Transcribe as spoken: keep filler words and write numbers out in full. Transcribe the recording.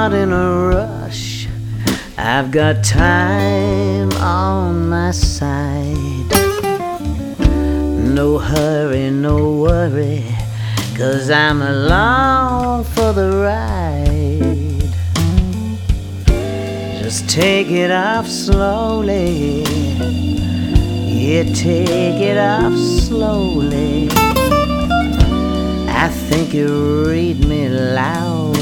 not in a rush. I've got time on my side. No hurry, no worry, 'cause I'm along for the ride. Just take it off slowly. Yeah, take it off slowly. I think you read me loud